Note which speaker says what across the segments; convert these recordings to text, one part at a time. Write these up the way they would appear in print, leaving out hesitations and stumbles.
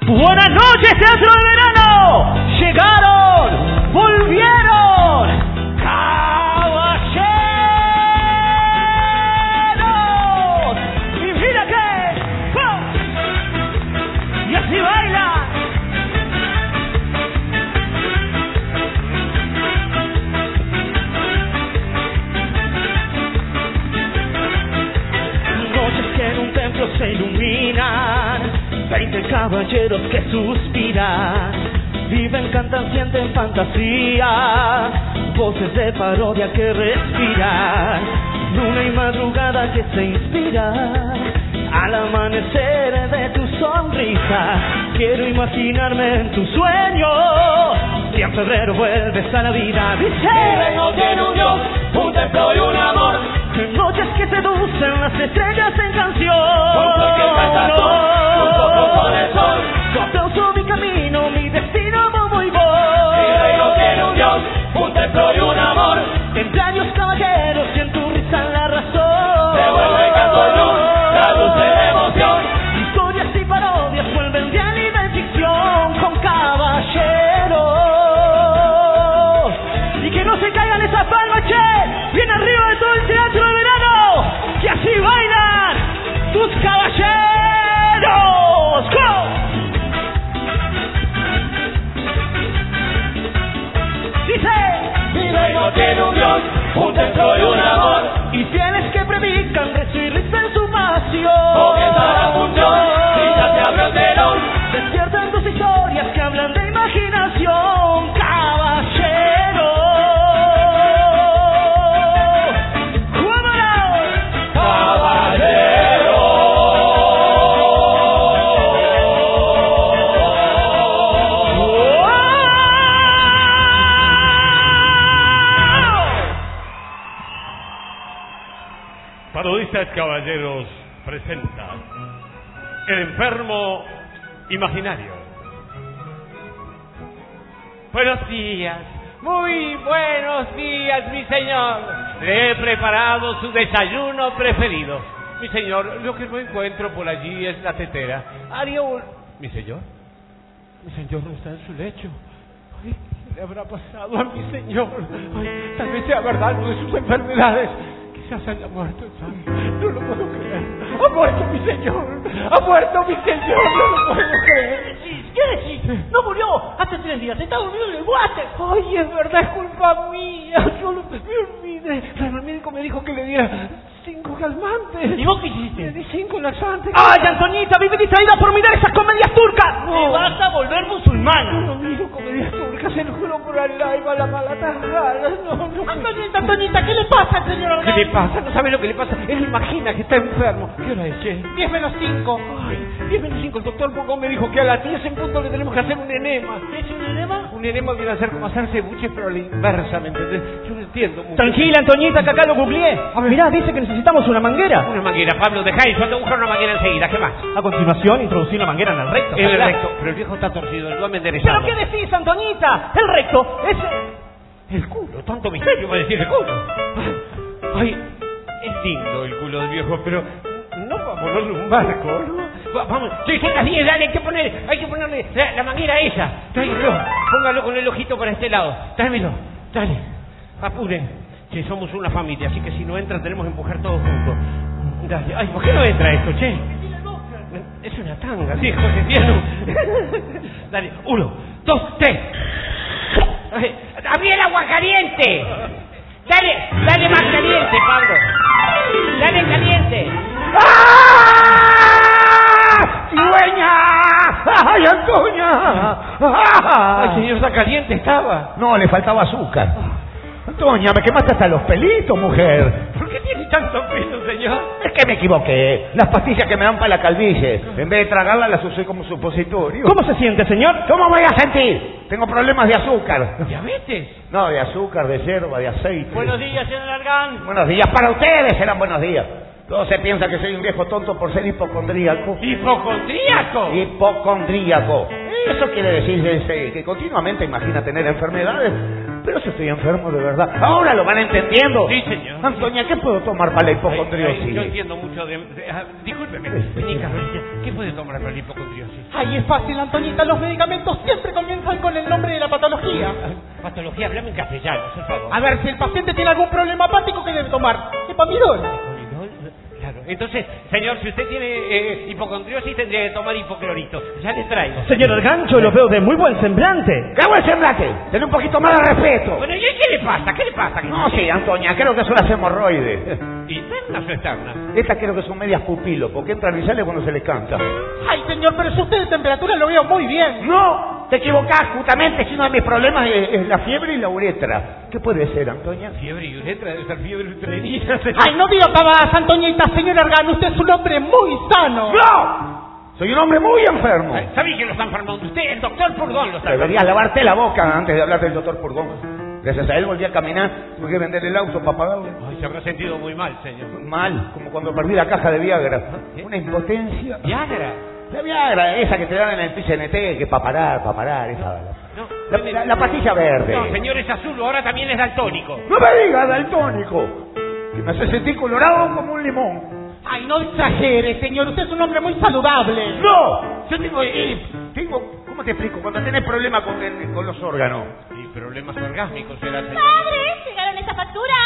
Speaker 1: Buenas noches, Teatro de Verano. Llegaron, volvieron, caballeros. Y mira que, ¡pum! Y así baila. Noches que en un templo se iluminan, 20 caballeros que suspiran, viven, cantan, sienten fantasía, voces de parodia que respiran, luna y madrugada que se inspiran, al amanecer de tu sonrisa, quiero imaginarme en tu sueño, y en febrero vuelves a la vida. Dice,
Speaker 2: mi reino tiene un Dios, un templo y un amor,
Speaker 1: noches que seducen las estrellas en canción,
Speaker 2: con cualquier cantación, un poco con el sol.
Speaker 1: Tu aplauso, mi camino, mi destino, bobo y voy.
Speaker 2: Mi reino tiene un Dios, un templo y un amor,
Speaker 1: Templarios caballeros y en tu risa la razón.
Speaker 2: se vuelve canto y luz, la luz de la emoción.
Speaker 1: Historias y parodias vuelven realidad y ficción con caballeros. Y que no se caigan esas palmas, che, bien arriba de todo el Teatro de Verano, que así bailan tus caballeros. ¡Go! Dice,
Speaker 2: Mi reino tiene un Dios, un templo y un amor,
Speaker 1: y fieles que predican rezo y risa en su pasión.
Speaker 2: comienza la función, y ya se abrió el telón.
Speaker 1: Despiertan tus historias que hablan de imaginación, caballero. ¡Vámonos!
Speaker 2: Caballero.
Speaker 3: Parodistas Caballeros presenta El enfermo imaginario.
Speaker 4: Buenos días, muy buenos días, mi señor. Le he preparado su desayuno preferido. Mi señor, lo que no encuentro por allí es la tetera. Haría un... ¿Mi señor? Mi señor no está en su lecho. Ay, ¿qué le habrá pasado a mi señor? Ay, tal vez sea verdad una de sus enfermedades. Quizás haya muerto, ¿sabes? No lo puedo creer. ¡Ha muerto mi señor! ¡Ha muerto mi señor! ¡No lo puedo creer!
Speaker 1: ¿Qué decís? No murió. Hace 3 días. Está durmiendo en el water.
Speaker 4: Ay, es verdad, es culpa mía. Yo me olvidé. Claro, el médico me dijo que le diera 5 calmantes.
Speaker 1: ¿Y vos qué
Speaker 4: Le
Speaker 1: hiciste?
Speaker 4: di 5 laxantes.
Speaker 1: ¡Ay, Antoñita! Vive distraída por mirar esas comedias turcas.
Speaker 4: No.
Speaker 1: Te vas a volver
Speaker 4: Yo
Speaker 1: musulmana.
Speaker 4: no miro comedias turcas, se lo juro por Allah y va la mala tajada. No.
Speaker 1: Antoñita, ¿qué le pasa al señor
Speaker 4: ¿Qué le pasa? ¿No sabe lo que le pasa? Él imagina que está enfermo. ¿Qué hora es, che?
Speaker 1: 10 menos 5.
Speaker 4: Ay, 10 menos 5. El doctor Poco me dijo que a las 10 en punto le tenemos que hacer un enema.
Speaker 1: ¿Es un enema?
Speaker 4: Un enema viene a ser como hacerse buches, pero a la inversa, ¿me entendés? Yo no entiendo mucho.
Speaker 1: Tranquila, Antoñita, que acá lo googleé. Mirá, dice que necesitamos una manguera.
Speaker 4: Una manguera, Pablo, dejá eso, anda a buscar una manguera enseguida. ¿Qué más?
Speaker 1: A continuación, introducir la manguera en el recto.
Speaker 4: En el
Speaker 1: ¿verdad?
Speaker 4: recto. Pero el viejo está torcido, lo va a enderezar.
Speaker 1: ¿Pero qué decís, Antoñita? El recto es...
Speaker 4: El culo, tanto misterio va a decir el culo. Ay, es lindo el culo del viejo, pero no para ponerle un barco, ¿no? Vamos, sí, así, dale, hay que ponerle la manguera esa. Tráigalo, póngalo con el ojito para este lado. Tráemelo, dale, apuren. Si somos una familia, así que si no entra tenemos que empujar todos juntos. Dale, ay, ¿por qué no entra esto, che? Es una tanga, viejo, que tiene. Dale, 1, 2, 3. ¡Abrí el agua caliente! Dale más caliente, Pablo. Dale caliente. ¡Ah! ¡Cigüeña! ¡Ay, Antonia! ¡Ah! El señor está caliente, estaba.
Speaker 5: No, le faltaba azúcar. Antonia, me quemaste hasta los pelitos, mujer.
Speaker 4: ¿Por qué tiene tanto pelo, señor?
Speaker 5: Es que me equivoqué. Las pastillas que me dan para la calvicie, en vez de tragarlas, las usé como supositorio.
Speaker 1: ¿Cómo se siente, señor?
Speaker 5: ¿Cómo voy a sentir? Tengo problemas de azúcar.
Speaker 4: ¿Diabetes?
Speaker 5: No, de azúcar, de yerba, de aceite.
Speaker 1: Buenos días, señor Argán.
Speaker 5: Buenos días. Para ustedes serán buenos días. Todos se piensan que soy un viejo tonto por ser hipocondríaco.
Speaker 4: ¿Hipocondríaco?
Speaker 5: Hipocondríaco. Eso quiere decir que continuamente imagina tener enfermedades Pero si estoy enfermo de verdad. Ahora lo van entendiendo.
Speaker 3: Sí, señor.
Speaker 5: Antonia, ¿qué puedo tomar para la hipocondriosis?
Speaker 3: Yo entiendo mucho de... discúlpeme, mi Carolina, ¿qué puede tomar para la hipocondriosis?
Speaker 6: Ay, es fácil, Antoñita. Los medicamentos siempre comienzan con el nombre de la patología.
Speaker 3: Patología, háblame en castellano, por favor.
Speaker 6: A ver, si el paciente tiene algún problema hepático, ¿qué debe tomar? Epamidol.
Speaker 3: Claro. Entonces, señor, si usted tiene hipocondriosis, tendría que tomar hipoclorito. Ya le traigo.
Speaker 1: Señor el gancho, lo veo de muy buen semblante.
Speaker 5: ¡Qué buen semblante! Ten un poquito más de respeto.
Speaker 3: Bueno, ¿y qué le pasa? ¿Qué le pasa?
Speaker 5: No, sí, Antonia, creo que son las hemorroides.
Speaker 3: ¿Internas o externas?
Speaker 5: Estas creo que son medias pupilo, porque entran y salen cuando se les canta.
Speaker 6: Ay, señor, pero si usted de temperatura lo veo muy bien.
Speaker 5: No, te equivocás, justamente si uno de mis problemas es la fiebre y la uretra. ¿Qué puede ser, Antonia?
Speaker 3: Fiebre y uretra, debe ser fiebre uterina.
Speaker 6: Ay, no diga pavadas, Antoñita. Señor Argano, usted es un hombre muy sano.
Speaker 5: ¡No! Soy un hombre muy enfermo.
Speaker 3: ¿Sabe que lo está enfermando usted? El doctor Purgón lo está
Speaker 5: Deberías lavarte la boca antes de hablar del doctor Purgón. Gracias a él volví a caminar, tuve que vender el auto para pagarle.
Speaker 3: Ay, se habrá sentido muy mal, señor.
Speaker 5: Mal, como cuando perdí la caja de Viagra. Una impotencia.
Speaker 3: ¿Viagra?
Speaker 5: La Viagra, esa que te dan en el PCNT, que para parar, esa.
Speaker 3: No,
Speaker 5: La pastilla verde.
Speaker 3: No, señor, es azul, ahora también es daltónico.
Speaker 5: No me digas daltónico, que me hace sentir colorado como un limón.
Speaker 6: Ay, no exagere, señor. Usted es un hombre muy saludable.
Speaker 5: ¡No! Yo tengo, ¿cómo te explico? Cuando tenés problemas con los órganos.
Speaker 3: Y problemas orgásmicos será, señor.
Speaker 7: ¡Padre! ¿Llegaron esas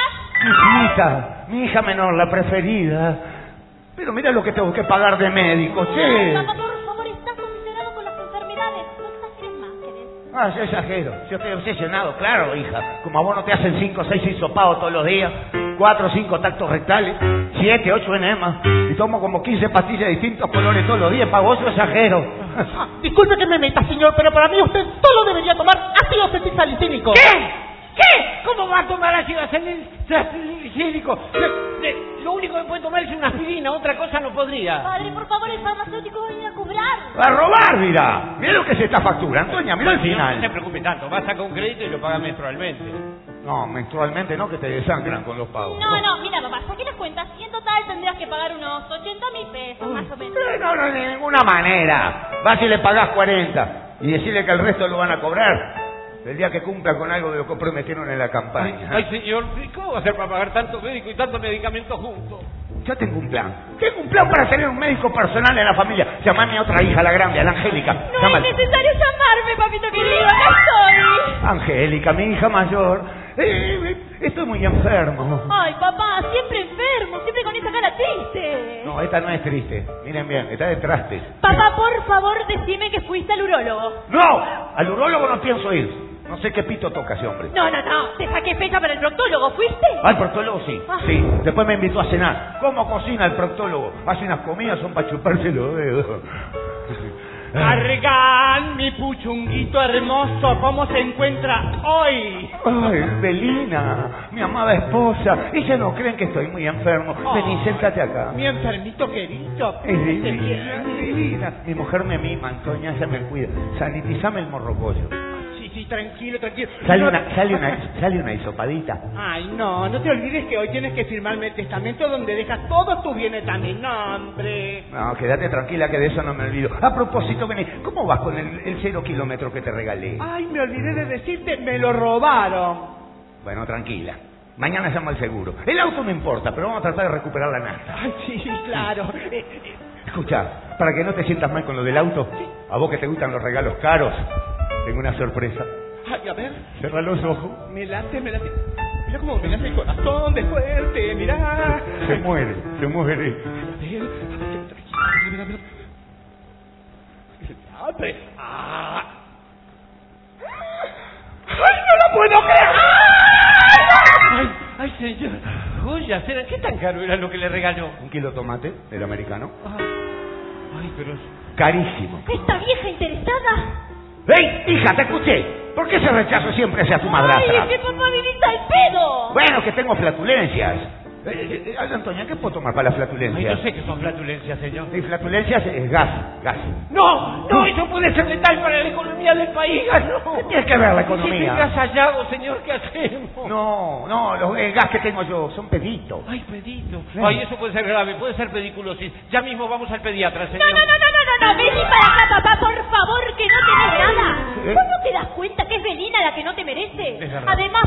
Speaker 7: facturas?
Speaker 5: Mi hija menor, la preferida. Pero mira lo que tengo que pagar de médico, che.
Speaker 7: Papá, por favor, estás obsesionado con las enfermedades. No exageres más, ¿querés?
Speaker 5: Ah, yo exagero. Yo estoy obsesionado, claro, hija. Como a vos no te hacen 5 o 6 hisopados todos los días, 4 o 5 tactos rectales, 7, 8 enemas, y tomo como 15 pastillas de distintos colores todos los días. Para vos yo exagero.
Speaker 6: Disculpe que me meta, señor, pero para mí usted solo debería tomar ácido acetilsalicílico.
Speaker 3: ¿Qué? ¿Cómo va a tomar ácido salicílico? Lo único que puede tomar es una aspirina, otra cosa no podría.
Speaker 7: Padre, por favor, el farmacéutico va a ir a cobrar.
Speaker 5: ¡A robar, dirá! Mira lo que se está facturando, Antonia, mira el
Speaker 3: No se
Speaker 5: final.
Speaker 3: preocupe tanto, vas a sacar un crédito y lo paga menstrualmente.
Speaker 5: No, menstrualmente no, que te desangran con los pagos.
Speaker 7: No, mira, papá, saqué las cuentas y en total tendrías que pagar unos 80.000 pesos, más o menos.
Speaker 5: No, de ninguna manera. Vas y le pagás 40 y decirle que el resto lo van a cobrar el día que cumpla con algo de lo que prometieron en la campaña.
Speaker 3: Ay, señor, ¿cómo va a hacer para pagar tanto médico y tanto medicamento juntos?
Speaker 5: Yo tengo un plan. Tengo un plan para tener un médico personal en la familia. Llamame a otra hija, la grande, a la Angélica.
Speaker 7: No
Speaker 5: Llámala.
Speaker 7: es necesario llamarme, papito querido, acá estoy.
Speaker 5: Angélica, mi hija mayor. Estoy muy enfermo.
Speaker 7: Ay, papá, siempre enfermo, siempre con esa cara triste.
Speaker 5: No, esta no es triste. Miren bien, está de trastes.
Speaker 7: Papá, por favor, decime que fuiste al urólogo.
Speaker 5: ¡No! Al urólogo no pienso ir. No sé qué pito toca ese hombre.
Speaker 7: No, te saqué fecha para el proctólogo, ¿fuiste?
Speaker 5: Al proctólogo sí,
Speaker 7: Ah.
Speaker 5: sí. Después me invitó a cenar. ¿Cómo cocina el proctólogo? Hace unas comidas, son para chuparse los dedos.
Speaker 6: Argan, mi puchunguito hermoso, ¿cómo se encuentra hoy?
Speaker 5: Ay, Belina, mi amada esposa. Ella no creen que estoy muy enfermo. Vení, séntate acá.
Speaker 6: Mi enfermito querido.
Speaker 5: Es divina, divina. Mi mujer me mima, Antonia, ella me cuida. Sanitizame el morrocollo.
Speaker 6: Sí, tranquilo.
Speaker 5: Sale una hisopadita.
Speaker 6: Ay, no te olvides que hoy tienes que firmarme el testamento donde dejas todos tus bienes a mi nombre.
Speaker 5: No, quédate tranquila que de eso no me olvido. A propósito, vení, ¿cómo vas con el 0 kilómetro que te regalé?
Speaker 6: Ay, me olvidé de decirte, me lo robaron.
Speaker 5: Bueno, tranquila. Mañana llamo al seguro. El auto no importa, pero vamos a tratar de recuperar la nafta.
Speaker 6: Ay, sí, claro.
Speaker 5: Escucha, para que no te sientas mal con lo del auto, a vos que te gustan los regalos caros, tengo una sorpresa.
Speaker 6: Ay, a ver.
Speaker 5: Cierra los ojos.
Speaker 6: Me late. Mira cómo me late el corazón de fuerte, mira.
Speaker 5: Se muere.
Speaker 6: A ver, tranquilo. Abre. ¡Ah! ¡Ay, no lo puedo creer!
Speaker 3: Ay, señor. Joya, ¿qué tan caro era lo que le regaló?
Speaker 5: 1 kilo de tomate, el americano.
Speaker 3: Ay, pero...
Speaker 5: Carísimo.
Speaker 7: ¿Esta vieja interesada?
Speaker 5: ¡Ey, hija, te escuché! ¿Por qué ese rechazo siempre hacia tu madrastra?
Speaker 7: Ay, que papá vivís al pedo.
Speaker 5: Bueno, que tengo flatulencias. Antonia, ¿qué puedo tomar para la
Speaker 3: Ay,
Speaker 5: flatulencia?
Speaker 3: no sé qué son flatulencias, señor.
Speaker 5: Y flatulencias es gas.
Speaker 3: No, eso puede ser letal para la economía del país, no.
Speaker 5: ¿Qué tiene que ver la
Speaker 3: Si
Speaker 5: economía?
Speaker 3: estás hallado, señor, ¿qué hacemos?
Speaker 5: No, el gas que tengo yo son peditos.
Speaker 3: Ay, pedito.
Speaker 5: Sí.
Speaker 3: Ay, eso puede ser grave, puede ser pediculosis. Ya mismo vamos al pediatra, señor.
Speaker 7: No, vení para acá, papá, por favor, que no tenés nada.
Speaker 5: ¿Eh?
Speaker 7: ¿Vos no te das cuenta que es Belina la que no te merece?
Speaker 3: Es verdad.
Speaker 7: Además,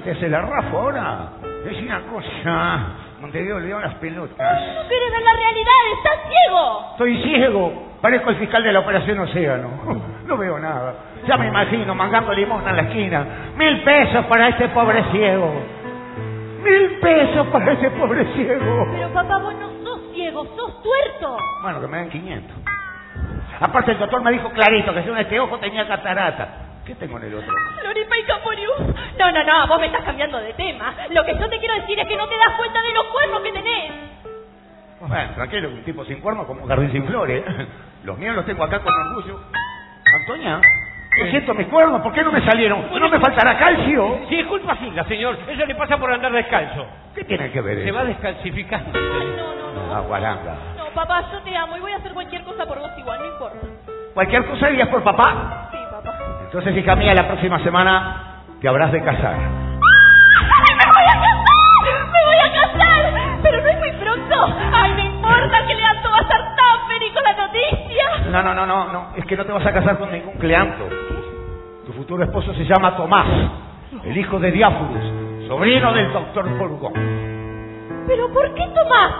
Speaker 5: te hace la rafa ahora? Es una cosa. Montevideo le dio las pelotas.
Speaker 7: No quieres ver la realidad, estás ciego.
Speaker 5: Estoy ciego. Parezco el fiscal de la Operación Océano. No veo nada. Ya me imagino mangando limosna en la esquina. 1.000 pesos para este pobre ciego. 1.000 pesos para ese pobre ciego.
Speaker 7: Pero papá, vos no sos ciego, sos tuerto.
Speaker 5: Bueno, que me den 500. Aparte el doctor me dijo clarito que si en este ojo tenía catarata. ¿Qué tengo en el otro?
Speaker 7: Floripa y Caporiú. No, vos me estás cambiando de tema. Lo que yo te quiero decir es que no te das cuenta de los cuernos que tenés.
Speaker 5: Bueno, tranquilo, un tipo sin cuernos como un jardín sin flores. Los míos los tengo acá con orgullo. Antonia, ¿qué siento mis cuernos? ¿Por qué no me salieron? ¿No me faltará calcio?
Speaker 4: Sí, es culpa suya, señor. Eso le pasa por andar descalzo.
Speaker 5: ¿Qué tiene que ver
Speaker 4: Se
Speaker 5: eso?
Speaker 4: va descalcificando.
Speaker 7: Ay, no.
Speaker 5: Ah, guaranga.
Speaker 7: No, papá, yo te amo y voy a hacer cualquier cosa por vos igual, no importa.
Speaker 5: ¿Cualquier cosa harías por papá?
Speaker 7: Sí, papá.
Speaker 5: Entonces, hija mía, la próxima semana te habrás de casar.
Speaker 7: ¡Ay, me voy a casar! ¡Me voy a casar! Pero no es muy pronto. ¡Ay, no importa que Leandro va a estar tan feliz con la noticia!
Speaker 5: No. Es que no te vas a casar con ningún Cleanto. Tu futuro esposo se llama Tomás, el hijo de Diáforos, sobrino del doctor Borgón.
Speaker 7: ¿Pero por qué Tomás?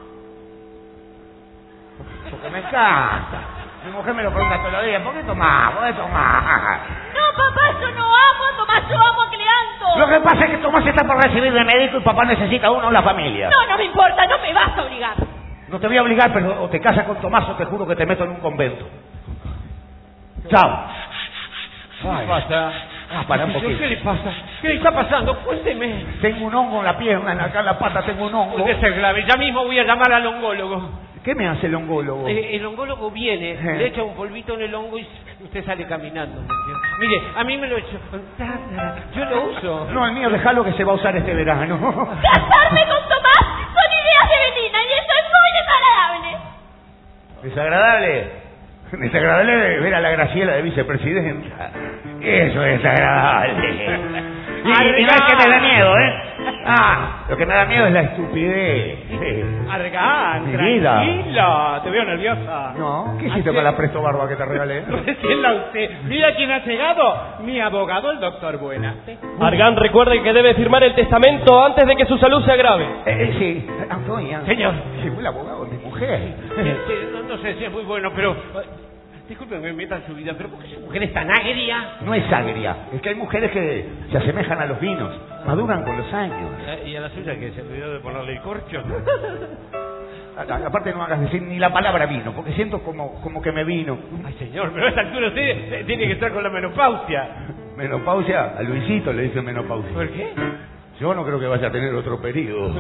Speaker 5: Porque me encanta. Mi mujer me lo pregunta todos los días. ¿Por qué Tomás? ¿Por qué Tomás?
Speaker 7: No, papá, yo no amo a Tomás, yo amo a Cleanto.
Speaker 5: Lo que pasa es que Tomás está por recibir de médico y papá necesita uno en la familia.
Speaker 7: No me importa, no me vas a obligar.
Speaker 5: No te voy a obligar, pero o te casas con Tomás o te juro que te meto en un convento. Chao.
Speaker 4: ¿Qué pasa?
Speaker 5: Para un poquito.
Speaker 4: ¿Qué le pasa? ¿Qué le está pasando? Cuénteme.
Speaker 5: Tengo un hongo en la pierna, acá en la pata tengo un hongo.
Speaker 4: Puede ser grave. Ya mismo voy a llamar al ongólogo.
Speaker 5: ¿Qué me hace el ongólogo?
Speaker 4: El ongólogo viene, le echa un polvito en el hongo y usted sale caminando. Mire, a mí me lo he hecho. Yo lo uso.
Speaker 5: No, el mío, déjalo que se va a usar este verano.
Speaker 7: ¡Casarme con Tomás! Son ideas de Belina y eso es muy desagradable.
Speaker 5: ¿Desagradable? Desagradable ver a la Graciela de vicepresidenta. Eso es desagradable. Y no es que me da miedo, ¿eh? Lo que me da miedo es la estupidez.
Speaker 6: Argan,
Speaker 5: Mi vida.
Speaker 6: tranquila, te veo nerviosa.
Speaker 5: No, ¿qué hiciste con la presto barba que te regalé?
Speaker 6: Recién la usted. Mira quién ha llegado. Mi abogado, el doctor Buena.
Speaker 8: Argan, recuerde que debe firmar el testamento antes de que su salud se agrave.
Speaker 5: Sí, Antonia.
Speaker 4: Señor.
Speaker 5: Llegó el abogado de mi mujer.
Speaker 4: No sé si es muy bueno, pero... Disculpen que me metan su vida, pero ¿por qué su mujer es tan agria?
Speaker 5: No es agria, es que hay mujeres que se asemejan a los vinos, maduran con los años.
Speaker 4: ¿Y a la suya que se olvidó de ponerle el corcho?
Speaker 5: Aparte no hagas decir ni la palabra vino, porque siento como que me vino.
Speaker 4: Ay, señor, pero a esta altura usted tiene que estar con la menopausia.
Speaker 5: ¿Menopausia? A Luisito le dicen menopausia.
Speaker 4: ¿Por qué?
Speaker 5: Yo no creo que vaya a tener otro periodo.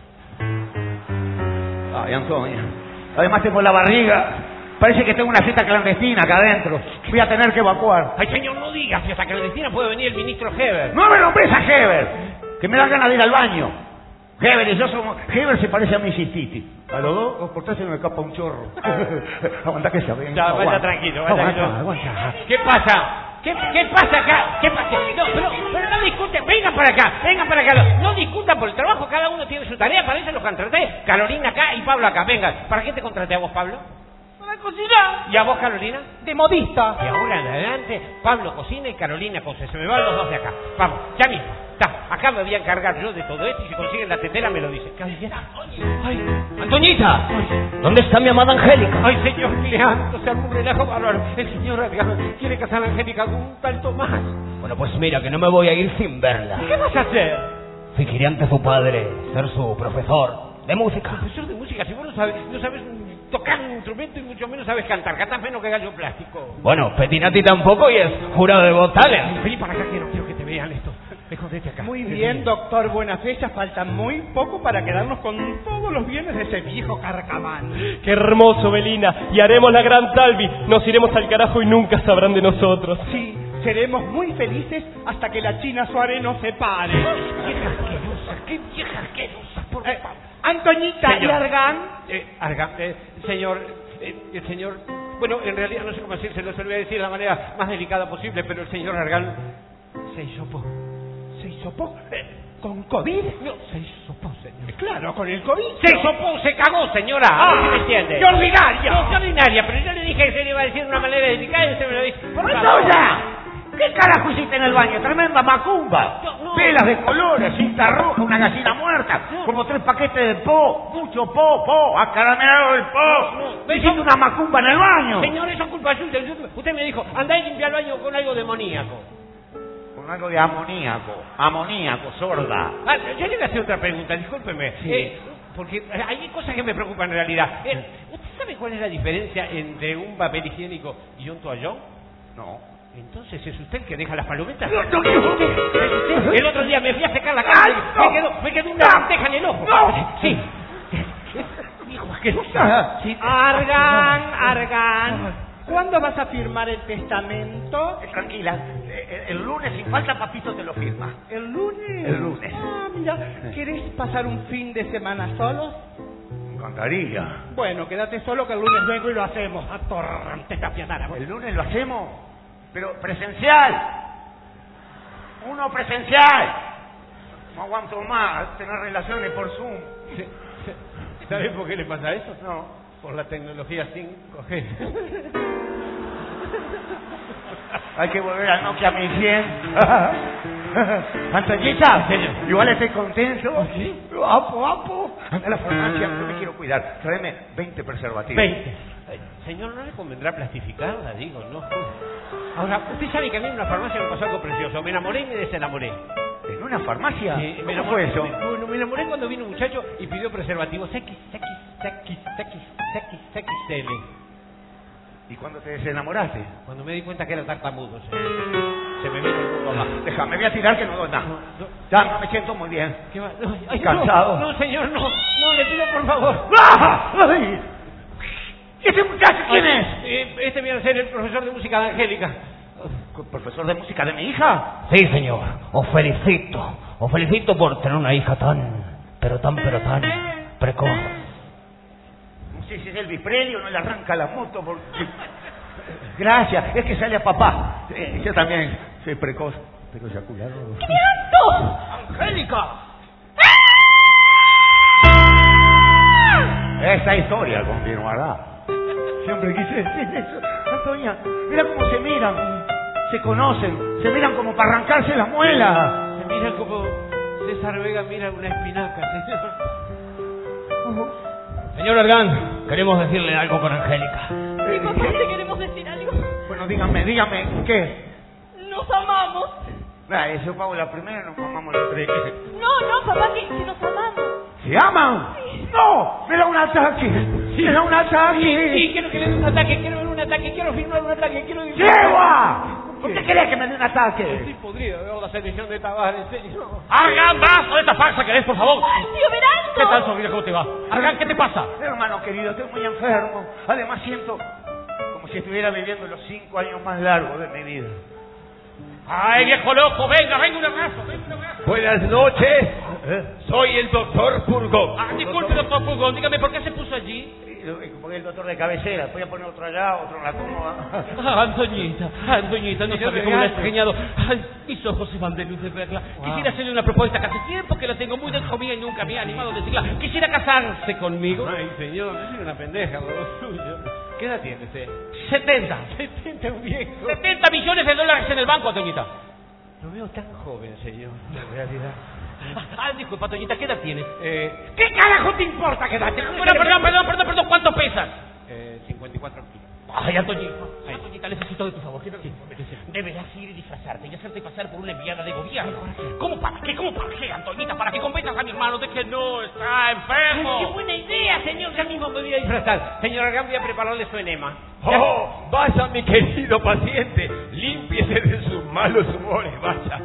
Speaker 5: Ay, Antonia. Además tengo la barriga. Parece que tengo una fiesta clandestina acá adentro. Voy a tener que evacuar.
Speaker 4: Ay, señor, no digas, si hasta clandestina puede venir el ministro Heber.
Speaker 5: ¡No me nombres a Heber! Que me da ganas de ir al baño. Heber y yo somos... Heber se parece a mi Titi. A los dos, por tres se me escapa un chorro. Aguanta que se ven.
Speaker 4: Ya, vaya tranquilo, vaya tranquilo.
Speaker 5: Aguanta.
Speaker 4: ¿Qué pasa? ¿Qué pasa acá? ¿Qué pasa? No, pero no discuten, vengan para acá. No discutan por el trabajo, cada uno tiene su tarea, para eso los contraté. Carolina acá y Pablo acá, vengan. ¿Para qué te contraté a vos, Pablo?
Speaker 6: Para cocinar.
Speaker 4: ¿Y a vos, Carolina?
Speaker 6: De modista.
Speaker 4: Y ahora en adelante, Pablo cocina y Carolina cose. Se me van los dos de acá. Vamos, ya mismo. Acá me voy a encargar yo de todo esto y si consiguen la tetera me lo dicen.
Speaker 8: ¡Ay! ¡Antoñita! ¿Dónde está mi amada Angélica?
Speaker 4: Ay, señor Cleanto, se armó un relajo bárbaro. El señor Argan quiere casar a Angélica con un tal Tomás.
Speaker 8: Bueno, pues mira, que no me voy a ir sin verla.
Speaker 4: ¿Qué vas a hacer?
Speaker 8: Fingiré ante su padre ser su profesor de música.
Speaker 4: Profesor de música, si vos no sabes tocar un instrumento y mucho menos sabes cantar. Cantas menos que gallo plástico.
Speaker 8: Bueno, Petinati tampoco y es jurado de vocales.
Speaker 4: Vení para acá que no quiero que te vean esto. Escondete acá.
Speaker 6: Muy bien, doctor Buenafecha. Falta muy poco para quedarnos con todos los bienes de ese viejo carcamán.
Speaker 8: ¡Qué hermoso, Belina! Y haremos la gran Talvi. Nos iremos al carajo y nunca sabrán de nosotros.
Speaker 6: Sí, seremos muy felices hasta que la China Suárez nos separe.
Speaker 4: ¡Qué vieja asquerosa! Por favor.
Speaker 6: Antoñita,
Speaker 4: Señor.
Speaker 6: ¿y Argan?
Speaker 4: Argan, señor, el señor... Bueno, en realidad no sé cómo decírselo, se lo voy a decir de la manera más delicada posible, pero el señor Argan se hisopó.
Speaker 6: ¿Se hisopó? ¿Con COVID?
Speaker 4: No, se hisopó, señor.
Speaker 6: Claro, con el COVID.
Speaker 4: Se hisopó, se cagó, señora. ¿No se me entiende?
Speaker 6: ¡Qué ordinaria!
Speaker 4: No, qué ordinaria, pero yo le dije que se le iba a decir de una manera delicada y usted me lo dice. ¡Por favor!
Speaker 5: ¡Antonia! ¿Qué carajo hiciste en el baño? Tremenda macumba. Velas de colores, cinta roja, una gallina muerta, como 3 paquetes de po, mucho po, acaramelado el po. Hiciste una macumba en el baño.
Speaker 3: Señor, eso es culpa suya. Usted me dijo, andá y limpia el baño con algo demoníaco.
Speaker 5: Con algo de amoníaco, sorda.
Speaker 3: Yo le voy a hacer otra pregunta, discúlpeme.
Speaker 5: Sí.
Speaker 3: Porque hay cosas que me preocupan en realidad. ¿Usted sabe cuál es la diferencia entre un papel higiénico y un toallón?
Speaker 5: No.
Speaker 3: Entonces, ¿es usted el que deja las palometas?
Speaker 5: No.
Speaker 3: ¿Es usted? El otro día me fui a secar la cara y me quedó una lenteja en el ojo.
Speaker 5: No.
Speaker 3: Sí. Hijo asqueroso. Sí. Argan.
Speaker 6: ¿Cuándo vas a firmar el testamento?
Speaker 5: Tranquila, el lunes sin falta papito te lo firma.
Speaker 6: ¿El lunes?
Speaker 5: El lunes.
Speaker 6: Ah, mira, ¿querés pasar un fin de semana solos?
Speaker 5: Me encantaría.
Speaker 6: Bueno, quédate solo que el lunes vengo y lo hacemos. Atorrante tapiadara.
Speaker 5: El lunes lo hacemos, pero presencial. Uno presencial. No aguanto más tener relaciones por Zoom.
Speaker 3: ¿Sabes por qué le pasa eso?
Speaker 5: No.
Speaker 3: Por la tecnología 5G.
Speaker 5: Hay que volver al Nokia 1100. Antoñita, igual estoy contento.
Speaker 3: ¿Sí?
Speaker 5: Apo. Anda a la farmacia, no me quiero cuidar. Tráeme 20 preservativos.
Speaker 3: 20. Señor, ¿no le convendrá plastificarla? Digo, no. Ahora, usted sabe que a mí en una farmacia me pasó algo precioso. Me enamoré y me desenamoré.
Speaker 5: ¿En una farmacia?
Speaker 3: Sí,
Speaker 5: ¿Cómo fue eso?
Speaker 3: Me enamoré cuando vino un muchacho y pidió preservativos XXL.
Speaker 5: ¿Y cuándo te desenamoraste?
Speaker 3: Cuando me di cuenta que era tartamudo, se me vino el mundo abajo.
Speaker 5: Déjame, voy a tirar que no doy nada. Ya, no me siento muy bien.
Speaker 3: ¿Qué va? Ay,
Speaker 5: cansado.
Speaker 3: No, señor, no, le pido por favor.
Speaker 5: ¡Ay! ¿Ese muchacho quién es?
Speaker 3: Este viene a ser el profesor de música de Angélica.
Speaker 5: ¿Profesor de música de mi hija?
Speaker 9: Sí, señor. Os felicito por tener una hija tan precoz.
Speaker 5: No sé si es el Viprelio, no le arranca la moto porque... Gracias, es que sale a papá. Yo también soy precoz, pero eyaculado.
Speaker 7: ¡Qué alto!
Speaker 5: ¡Angélica! Esa historia continuará. Siempre quise decir eso. Antonia, mira cómo se miran. Se conocen, se miran como para arrancarse las muelas.
Speaker 3: Se miran como César Vega mira una espinaca, señor.
Speaker 9: Señor Argan, queremos decirle algo con Angélica.
Speaker 7: Mi papá, te queremos decir algo.
Speaker 5: Bueno, dígame, ¿qué?
Speaker 7: Nos amamos.
Speaker 5: Eso pago la primera, nos mamamos los 3.
Speaker 7: No, papá, que nos amamos.
Speaker 5: ¿Se aman?
Speaker 7: Sí.
Speaker 5: ¡No! ¡Me da un ataque!
Speaker 3: Sí.
Speaker 5: ¡Me da un ataque!
Speaker 3: Sí, quiero que le dé un ataque, quiero firmar un ataque,
Speaker 5: ¡Lleva! ¿Usted cree que me dé un ataque?
Speaker 3: Estoy podrido de la selección de Tabar, en serio.
Speaker 9: Argan, basta de esta farsa, ¿querés, por favor?
Speaker 7: ¡Ay, tío Veranco!
Speaker 9: ¿Qué tal, sobrina? ¿Cómo te va? Argan, ¿qué te pasa?
Speaker 5: Hermano querido, estoy muy enfermo. Además siento como si estuviera viviendo los 5 años más largos de mi vida.
Speaker 9: ¡Ay, viejo loco! Venga, un abrazo.
Speaker 4: Buenas noches. Soy el doctor Purgón.
Speaker 9: Disculpe, doctor Purgón, dígame, ¿por qué se puso allí?
Speaker 5: Porque el doctor de cabecera, voy a poner otro allá, otro en la cómoda.
Speaker 9: Antoñita, no sabe cómo me ha extrañado. Ay, mis ojos se van de luz de verla. Quisiera hacerle una propuesta que hace tiempo que la tengo muy dentro mía y nunca me ha animado a decirla. Quisiera casarse conmigo.
Speaker 3: Ay, señor, es una pendeja lo suyo. ¿Qué edad tiene usted?
Speaker 9: 70.
Speaker 3: 70, un viejo.
Speaker 9: 70 millones de dólares en el banco, Antoñita.
Speaker 3: Lo veo tan joven, señor, en realidad.
Speaker 9: Disculpa, Toñita, ¿qué edad tienes?
Speaker 3: ¿Qué carajo te importa qué edad tienes?
Speaker 9: Perdón, ¿cuánto pesas?
Speaker 3: 54 kilos.
Speaker 9: Ay, Antoñita, necesito de tu favor. Deberás ir y disfrazarte y hacerte pasar por una enviada de gobierno. ¿Cómo para qué, Antoñita? Para que convenzas a mi hermano de que no está enfermo.
Speaker 3: ¡Qué buena idea, señor! Ya mismo me voy a disfrazar. Señor Argan, voy a prepararle su enema.
Speaker 4: Oh, vaya, mi querido paciente. Límpiese de sus malos humores, vaya.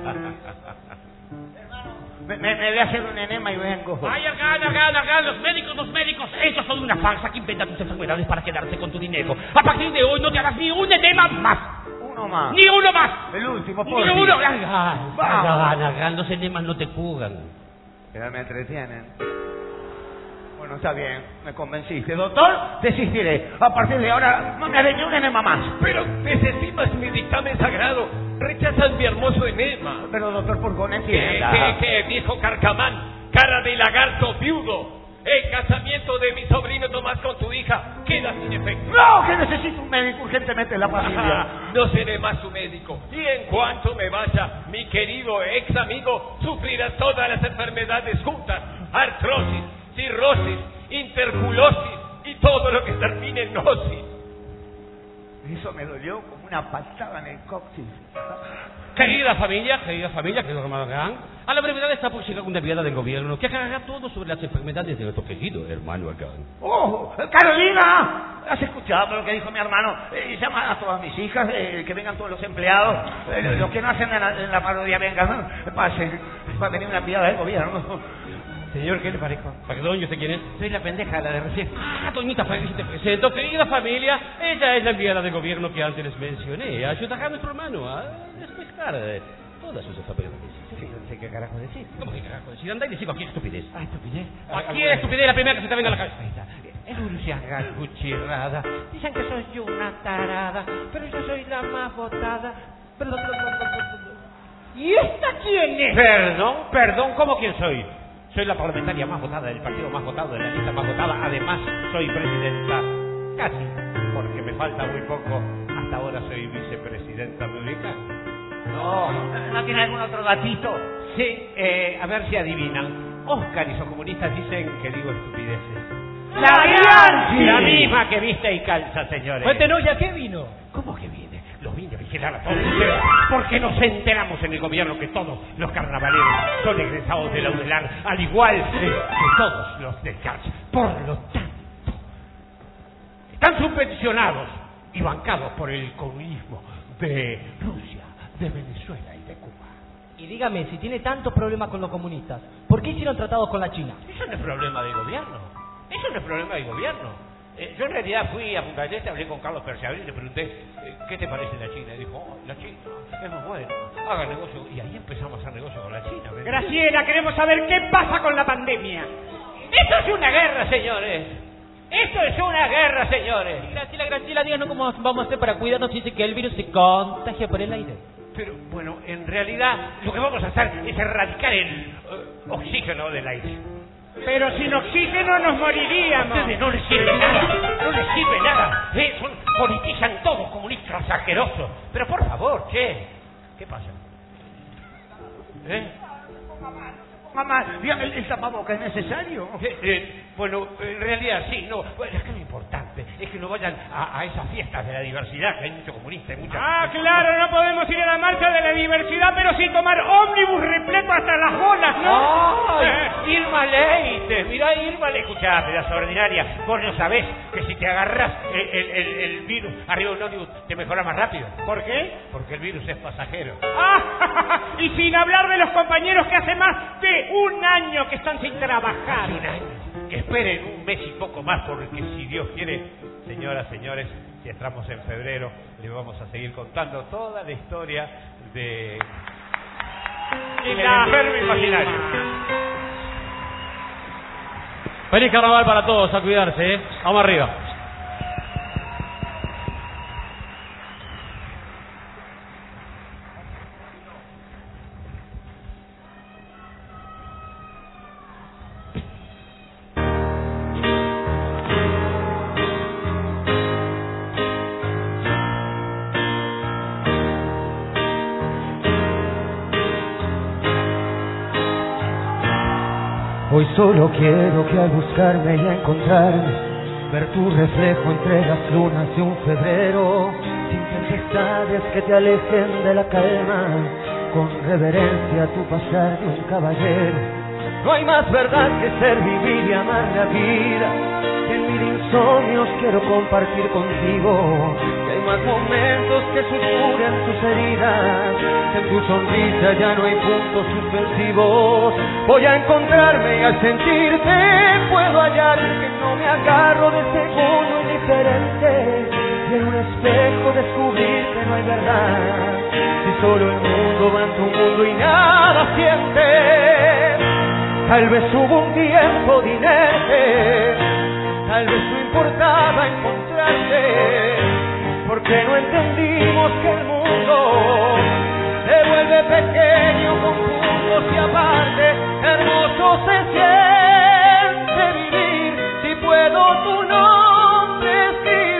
Speaker 5: Me voy a hacer un enema y vengo.
Speaker 9: Ay, Argan, los médicos, ellos son una farsa que inventan tus enfermedades para quedarse con tu dinero. A partir de hoy no te hagas ni un enema más.
Speaker 5: Uno más.
Speaker 9: Ni uno más.
Speaker 5: El último,
Speaker 9: Ni
Speaker 5: por
Speaker 9: uno.
Speaker 5: fin.
Speaker 9: Argan, los enemas no te curan.
Speaker 5: Pero me entretienen. Bueno, está bien, me convenciste. Doctor, desistiré. A partir de ahora no me haré ni un enema más.
Speaker 4: Pero desestimas mi dictamen sagrado. Rechazas mi hermoso enema.
Speaker 5: Pero doctor Purgón, entienda.
Speaker 4: ¿Qué, viejo carcamán? Cara de lagarto viudo. El casamiento de mi sobrino Tomás con tu hija queda sin
Speaker 10: en efecto.
Speaker 5: No, que necesito un médico urgentemente en la familia.
Speaker 10: No seré más su médico. Y en cuanto me vaya, mi querido ex amigo sufrirá todas las enfermedades juntas. Artrosis, cirrosis, interculosis y todo lo que termine en osis.
Speaker 5: Eso me dolió como una patada en el coxis.
Speaker 9: Querida familia, querido hermano Gang, a la brevedad está por llegar una enviada del gobierno que aclarará todo sobre las enfermedades de nuestro querido hermano Gang.
Speaker 5: ¡Oh, Carolina! ¿Has escuchado lo que dijo mi hermano? Llama a todas mis hijas, que vengan todos los empleados, los que no hacen en la parodia vengan, ¿no? Pasen, va a venir una enviada del gobierno.
Speaker 9: Señor, ¿qué le parezco? Perdón, ¿yo sé quién es? Soy la pendeja, la de recién. Ah, Toñita, te presento, querida familia. Ella es la enviada de gobierno que antes les mencioné. Ayudará a nuestro hermano a despescar todas sus enfermedades.
Speaker 3: Sí, no sé qué carajo decir.
Speaker 9: ¿Cómo que carajo decir? Anda y decir cualquier estupidez.
Speaker 3: Ah, estupidez.
Speaker 9: Cualquier estupidez, la primera que se te venga a la cabeza.
Speaker 3: Es Luciana Cuchirrada. Dicen que soy yo una tarada, pero yo soy la más votada. Perdón. ¿Y esta quién es?
Speaker 4: Perdón, ¿cómo quién soy? Soy la parlamentaria más votada del partido más votado, de la lista más votada. Además, soy presidenta. Casi, porque me falta muy poco. Hasta ahora soy vicepresidenta, ¿me ubica?
Speaker 5: ¿No tiene algún otro datito?
Speaker 4: Sí, a ver si adivinan. Oscar y sus comunistas dicen que digo estupideces.
Speaker 3: ¡La Bianchi!
Speaker 4: La misma que viste y calza, señores.
Speaker 3: Cuéntenos, ¿ya qué vino?
Speaker 4: ¿Cómo que viene? Los vine a vigilar a todos ustedes, porque nos enteramos en el gobierno que todos los carnavaleros son egresados de la UDELAR, al igual que todos los del CARS. Por lo tanto, están subvencionados y bancados por el comunismo de Rusia, de Venezuela y de Cuba.
Speaker 11: Y dígame, si tiene tantos problemas con los comunistas, ¿por qué hicieron tratados con la China?
Speaker 4: Eso no es problema del gobierno. Eso no es problema del gobierno. Yo en realidad fui a Punta del Este, hablé con Carlos Perciabel y le pregunté, ¿qué te parece la China? Y dijo, la China es muy buena, haga negocio. Y ahí empezamos a hacer negocio con la China. ¿Ves?
Speaker 3: Graciela, queremos saber qué pasa con la pandemia.
Speaker 4: Esto es una guerra, señores. Esto es una guerra, señores.
Speaker 11: Graciela, díganos cómo vamos a hacer para cuidarnos si dice que el virus se contagia por el aire.
Speaker 4: Pero, bueno, en realidad lo que vamos a hacer es erradicar el oxígeno del aire.
Speaker 3: Pero sin oxígeno nos moriríamos.
Speaker 4: A ustedes no les sirve nada. Politizan todo, comunistas asquerosos. Pero por favor, che, ¿qué pasa?
Speaker 5: Mamá, dígame, ¿el tapabocas es necesario?
Speaker 4: Bueno, en realidad sí, no. Bueno, es que lo importante es que no vayan a esas fiestas de la diversidad, que hay mucho comunista y mucha...
Speaker 3: Ah, claro, no podemos ir a la marcha de la diversidad, pero sí tomar ómnibus repleto hasta las bolas, ¿no?
Speaker 4: ¡Ay! Irma Leite, mirá Irma Leite. Escuchá, pedazo ordinaria, vos no sabés que si te agarrás el virus arriba de un ómnibus te mejora más rápido.
Speaker 3: ¿Por qué?
Speaker 4: Porque el virus es pasajero.
Speaker 3: Ah, y sin hablar de los compañeros que hace más de un año que están sin trabajar.
Speaker 4: Un año. Esperen un mes y poco más, porque si Dios quiere, señoras, señores, si entramos en febrero, les vamos a seguir contando toda la historia de el enfermo imaginario.
Speaker 9: Feliz carnaval para todos, a cuidarse, ¿eh? Vamos arriba.
Speaker 1: Hoy solo quiero que al buscarme y a encontrarme, ver tu reflejo entre las lunas de un febrero, sin tempestades que te alejen de la calma, con reverencia tu pasar de un caballero. No hay más verdad que ser, vivir y amar la vida, que en mil insomnios quiero compartir contigo, que hay más momentos que susurran tus heridas, que en tu sonrisa ya no hay puntos suspensivos. Voy a encontrarme y al sentirte puedo hallar que no me agarro de segundo indiferente, y en un espejo descubrir que no hay verdad, si solo el mundo va en tu mundo y nada siente. Tal vez hubo un tiempo dinero, tal vez no importaba encontrarte, porque no entendimos que el mundo se vuelve pequeño con puntos y aparte. Hermoso se siente vivir si puedo tu nombre escribir.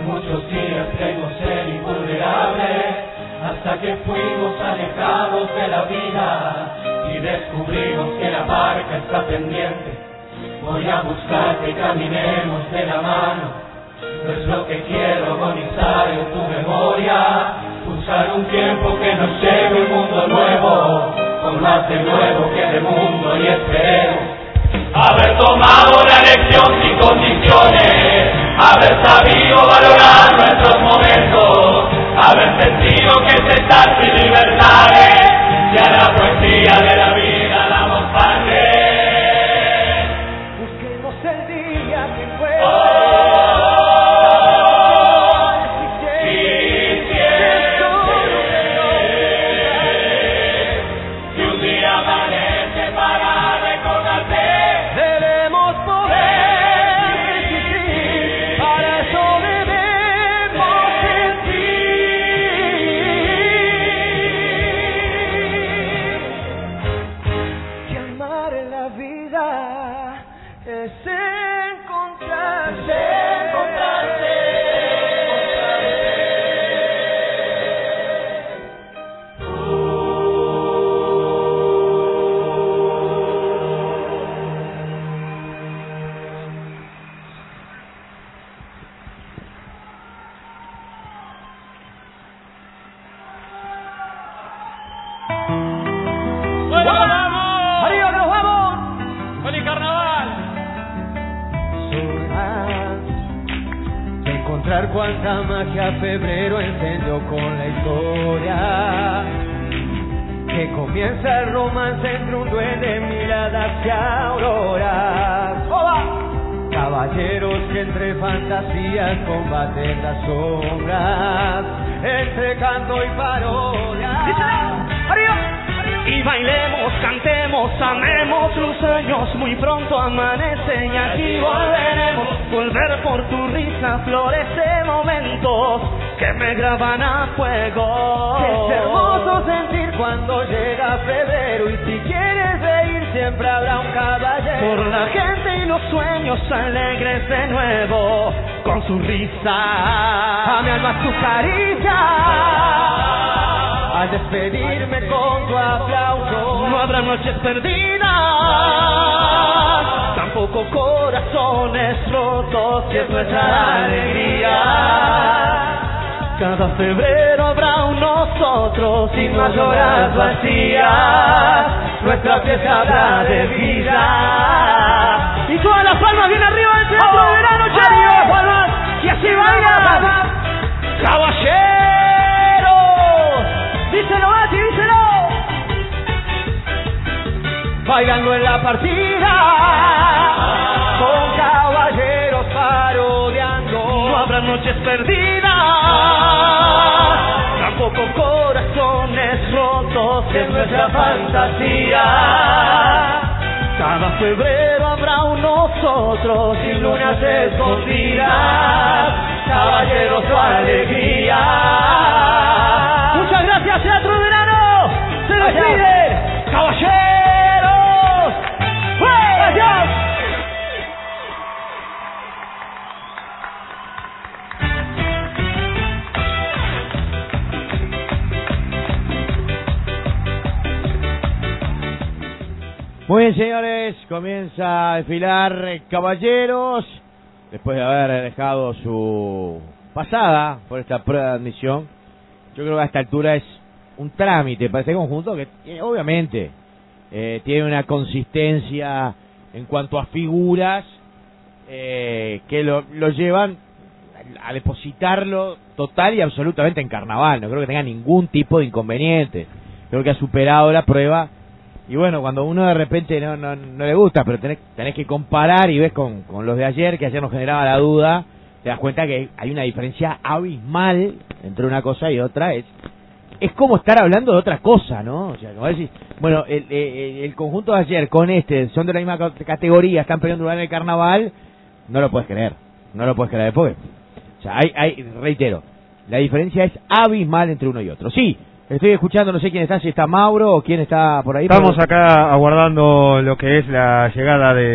Speaker 12: muchos días creímos ser invulnerables, hasta que fuimos alejados de la vida y descubrimos que la barca está pendiente. Voy a buscarte y caminemos de la mano. No es lo que quiero agonizar en tu memoria, usar un tiempo que nos lleve un mundo nuevo, con más de nuevo que de mundo, y esperemos haber tomado la lección sin condiciones, haber sabido valorar nuestros momentos, haber sentido que es estar sin libertades, y a la poesía de la vida damos parte.
Speaker 1: Busquemos el día que fue. Cuánta magia febrero encendió con la historia, que comienza el romance entre un duende, miradas y auroras. Caballeros que entre fantasías combaten las sombras, entre canto y parodia. Y bailemos, cantemos, amemos, los sueños muy pronto amanecen y aquí volveremos. Volver por tu risa, florece momentos que me graban a fuego. Es hermoso sentir cuando llega febrero, y si quieres reír siempre habrá un caballero. Por la gente y los sueños alegres de nuevo, con su risa, a mi alma tu caricia. Al despedirme con tu aplauso, no habrá noches perdidas, tampoco corazones rotos, que es nuestra alegría. Cada febrero habrá un nosotros, sin más horas vacías, nuestra fiesta habrá de vida. Y todas las palmas bien arriba del teatro de verano, Chario, palmas, y así baila. Caballero. Díselo, Mati, díselo. Bailando en la partida, con caballeros parodiando. No habrá noches perdidas, tampoco corazones rotos, que es nuestra fantasía. Cada febrero habrá un nosotros, sin lunas escondidas, caballeros su alegría. Muchas gracias, Teatro de Verano. Se despide, caballeros. Gracias.
Speaker 13: Muy bien, señores, comienza a desfilar Caballeros, después de haber dejado su pasada por esta prueba de admisión. Yo creo que a esta altura es un trámite para este conjunto que obviamente tiene una consistencia en cuanto a figuras que lo llevan a depositarlo total y absolutamente en carnaval. No creo que tenga ningún tipo de inconveniente. Creo que ha superado la prueba. Y bueno, cuando uno de repente no le gusta, pero tenés que comparar y ves con los de ayer, que ayer nos generaba la duda, te das cuenta que hay una diferencia abismal entre una cosa y otra. Es como estar hablando de otra cosa, ¿no? O sea, como decís, bueno, el conjunto de ayer con son de la misma categoría, están peleando lugar en el carnaval, no lo puedes creer, porque, o sea, reitero, la diferencia es abismal entre uno y otro. Sí. Estoy escuchando, no sé quién está, si está Mauro o quién está por ahí.
Speaker 14: Estamos acá aguardando lo que es la llegada de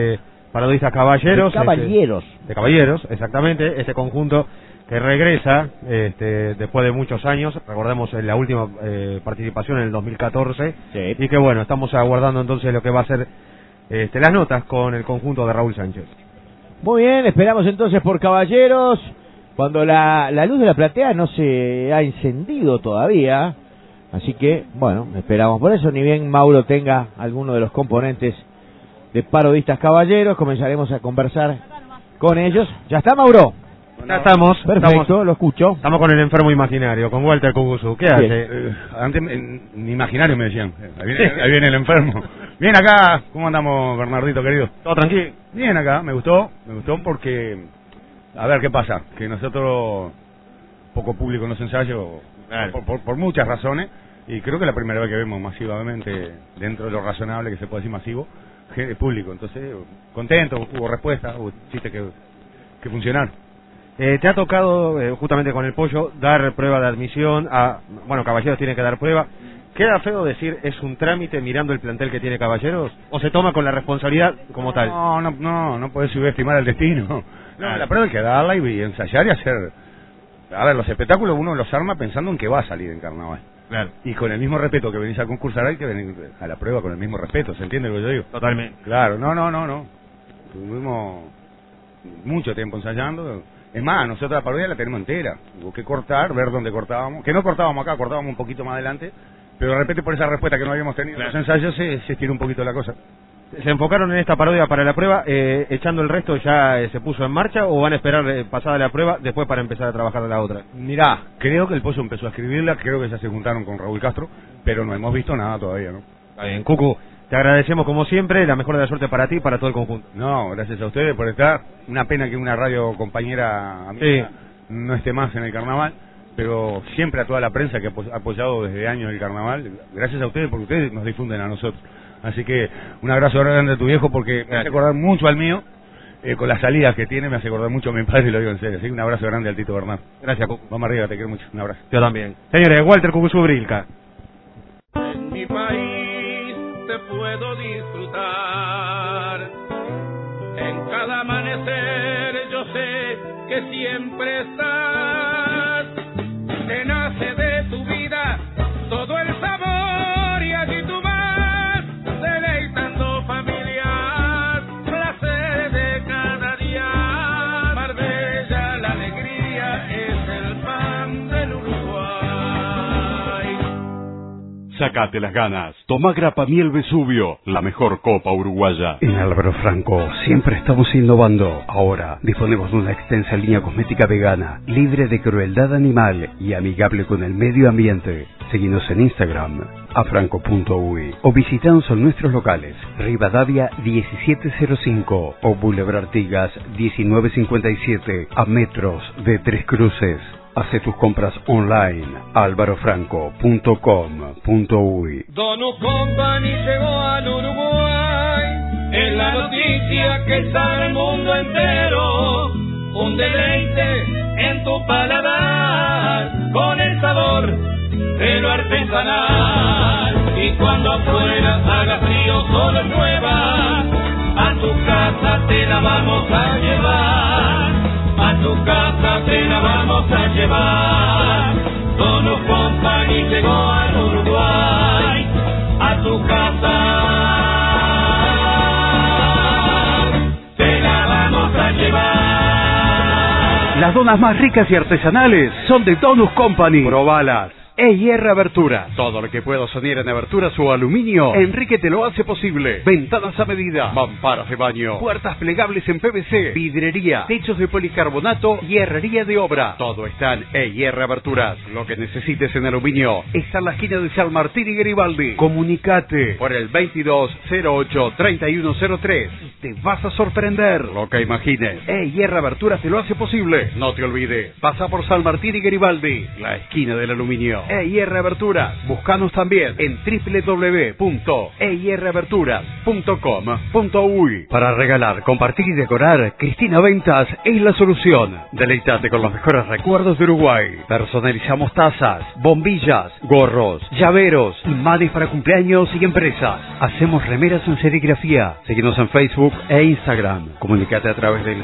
Speaker 14: Parodistas Caballeros.
Speaker 13: De Caballeros.
Speaker 14: De Caballeros, exactamente. Este conjunto que regresa después de muchos años. Recordemos la última participación en el 2014.
Speaker 13: Sí.
Speaker 14: Y que bueno, estamos aguardando entonces lo que va a ser las notas con el conjunto de Raúl Sánchez.
Speaker 13: Muy bien, esperamos entonces por Caballeros. Cuando la luz de la platea no se ha encendido todavía. Así que, bueno, esperamos por eso. Ni bien Mauro tenga alguno de los componentes de Parodistas Caballeros, comenzaremos a conversar con ellos. ¿Ya está, Mauro?
Speaker 14: Ya estamos.
Speaker 13: Perfecto, lo escucho.
Speaker 14: Estamos con el enfermo imaginario, con Walter Cucuzú. ¿Qué hace?
Speaker 15: Antes, en imaginario me decían. Ahí viene el enfermo. Bien acá, ¿cómo andamos, Bernardito, querido?
Speaker 14: ¿Todo tranquilo?
Speaker 15: Bien acá, me gustó porque... A ver, ¿qué pasa? Que nosotros, poco público en los ensayos, por muchas razones, y creo que la primera vez que vemos masivamente, dentro de lo razonable que se puede decir masivo, público. Entonces, contento, hubo respuesta, hubo chistes que funcionaron.
Speaker 14: Te ha tocado, justamente con el Pollo, dar prueba de admisión bueno, Caballeros tiene que dar prueba. ¿Queda feo decir es un trámite mirando el plantel que tiene Caballeros? ¿O se toma con la responsabilidad como tal?
Speaker 15: No puedes subestimar el destino. No, la prueba hay que darla y ensayar y hacer... A ver, los espectáculos uno los arma pensando en que va a salir en carnaval.
Speaker 14: Claro.
Speaker 15: Y con el mismo respeto que venís a concursar hay que venir a la prueba con el mismo respeto, ¿se entiende lo que yo digo?
Speaker 14: Totalmente.
Speaker 15: Claro, no. Tuvimos mucho tiempo ensayando. Es más, nosotros la parodia la tenemos entera. Hubo que cortar, ver dónde cortábamos. Que no cortábamos acá, cortábamos un poquito más adelante. Pero de repente por esa respuesta que no habíamos tenido en los ensayos se estiró un poquito la cosa.
Speaker 14: ¿Se enfocaron en esta parodia para la prueba, echando el resto ya se puso en marcha o van a esperar pasada la prueba después para empezar a trabajar la otra?
Speaker 15: Mirá, creo que el Pollo empezó a escribirla, creo que ya se juntaron con Raúl Castro, pero no hemos visto nada todavía, ¿no?
Speaker 14: Está bien, Cucu, te agradecemos como siempre, la mejor de la suerte para ti y para todo el conjunto.
Speaker 15: No, gracias a ustedes por estar. Una pena que una radio compañera amiga no esté más en el carnaval, pero siempre a toda la prensa que ha apoyado desde años el carnaval, gracias a ustedes porque ustedes nos difunden a nosotros. Así que un abrazo grande a tu viejo porque me hace acordar mucho al mío, con las salidas que tiene, me hace acordar mucho a mi padre y lo digo en serio. Así que un abrazo grande al Tito Bernal.
Speaker 14: Gracias, Cucu.
Speaker 15: Vamos arriba, te quiero mucho. Un abrazo.
Speaker 14: Yo también. Señores, Walter Cucuzú Brilca.
Speaker 2: En mi país te puedo disfrutar. En cada amanecer yo sé que siempre estás. Te nace de tu vida todo el sabor y allí tú vas deleitando familias, placeres de cada día. Marbella, la alegría es el pan del Uruguay.
Speaker 16: Sácate las ganas. Toma Grapa Miel Vesubio, la mejor copa uruguaya.
Speaker 17: En Álvaro Franco siempre estamos innovando. Ahora disponemos de una extensa línea cosmética vegana, libre de crueldad animal y amigable con el medio ambiente. Seguinos en Instagram, afranco.uy, o visitanos en nuestros locales, Rivadavia 1705 o Boulevard Artigas 1957, a metros de Tres Cruces. Hace tus compras online, alvarofranco.com.uy.
Speaker 2: Donu Company llegó al Uruguay, es la noticia que está el mundo entero. Un deleite en tu paladar, con el sabor de lo artesanal. Y cuando afuera haga frío, solo llueva, a tu casa te la vamos a llevar. A tu casa te la vamos a llevar. Donu Company llegó al Uruguay. A tu casa te la vamos a llevar.
Speaker 17: Las donas más ricas y artesanales son de Donu Company. Probalas. EIR Aberturas. Todo lo que puedo soñar en aberturas o aluminio, Enrique te lo hace posible. Ventanas a medida, mamparas de baño, puertas plegables en PVC, vidrería, techos de policarbonato y herrería de obra. Todo está en EIR Aberturas. Lo que necesites en aluminio está en la esquina de San Martín y Garibaldi. Comunicate por el 2208-3103 y te vas a sorprender. Lo que imagines, EIR Aberturas te lo hace posible. No te olvides, pasa por San Martín y Garibaldi, la esquina del aluminio. EIR Aberturas. Búscanos también en www.eiraberturas.com.uy. Para regalar, compartir y decorar, Cristina Ventas es la solución. Deleítate con los mejores recuerdos de Uruguay. Personalizamos tazas, bombillas, gorros, llaveros, imanes para cumpleaños y empresas. Hacemos remeras en serigrafía. Síguenos en Facebook e Instagram. Comunicate a través del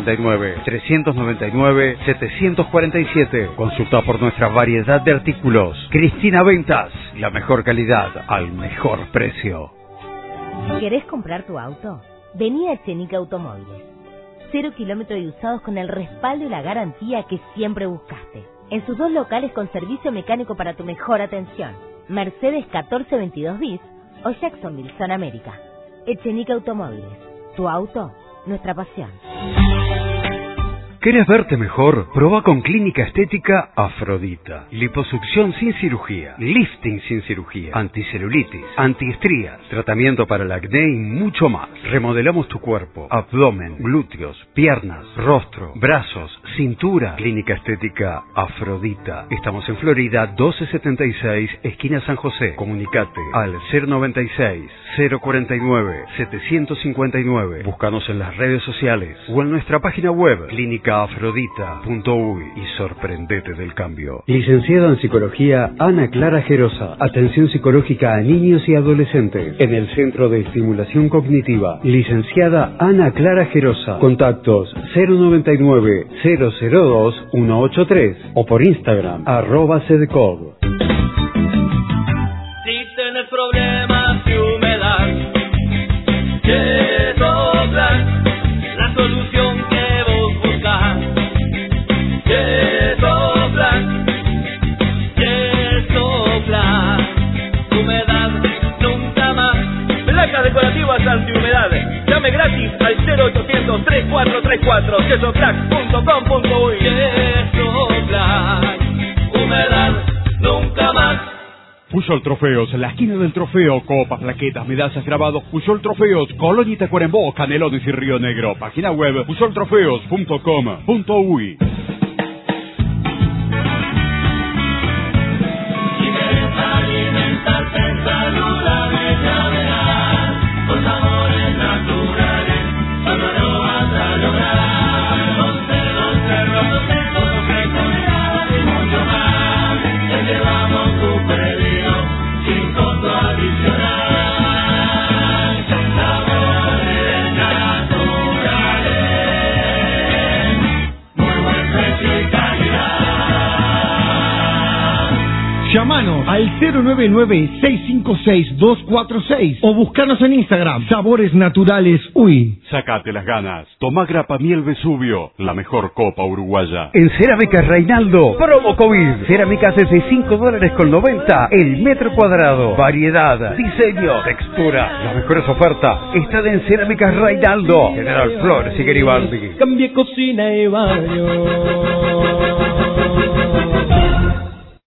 Speaker 17: 099-399-747. Consulta por nuestra variedad de artículos. Cristina Ventas, la mejor calidad al mejor precio.
Speaker 18: ¿Querés comprar tu auto? Vení a Echenique Automóviles. 0 kilómetros y usados con el respaldo y la garantía que siempre buscaste. En sus 2 locales con servicio mecánico para tu mejor atención. Mercedes 1422 bis o Jacksonville, Zona América. Echenique Automóviles. Tu auto, nuestra pasión.
Speaker 17: ¿Querés verte mejor? Proba con Clínica Estética Afrodita. Liposucción sin cirugía, lifting sin cirugía, anticelulitis, antiestrías, tratamiento para el acné y mucho más. Remodelamos tu cuerpo, abdomen, glúteos, piernas, rostro, brazos, cintura. Clínica Estética Afrodita. Estamos en Florida 1276, esquina San José. Comunicate al 096 049 759. Búscanos en las redes sociales o en nuestra página web clínicaafrodita.uy y sorprendete del cambio. Licenciada en Psicología Ana Clara Gerosa. Atención psicológica a niños y adolescentes en el Centro de Estimulación Cognitiva. Licenciada Ana Clara Gerosa. Contactos 099-002-183 o por Instagram @cdcog.
Speaker 2: Si tienes problemas de humedad, Yesoplan, la solución que vos buscas. Yesoplan, Yesoplan, humedad nunca más. Placas decorativas antihumedad. Llame gratis al 0800-3434 yesoplan.com.uy. Yesoplan, humedad nunca más.
Speaker 16: Puyol Trofeos, la esquina del trofeo, copas, plaquetas, medallas, grabados. Puyol Trofeos, Colonia y Tacuarembó, Canelones y Río Negro. Página web puyoltrofeos.com.uy.
Speaker 2: Si quieres alimentarte saludable, ya verás, con sabores naturales, solo lo vas a lograr. Con cerdos secos, frescos, y mucho más. Te llevamos tu pedido sin costo adicional. Sabores naturales, muy buen precio y calidad.
Speaker 19: Llámanos al 099-656-246 o buscanos en Instagram, Sabores Naturales UI.
Speaker 16: Sacate las ganas. Tomá grapa miel Vesubio, la mejor copa uruguaya.
Speaker 17: En Cerámicas Reinaldo, promo COVID. Cerámicas desde $5.90 el metro cuadrado. Variedad, diseño, textura. Las mejores ofertas están en Cerámicas Reinaldo. General Flores y Garibaldi.
Speaker 12: Cambie cocina y baño.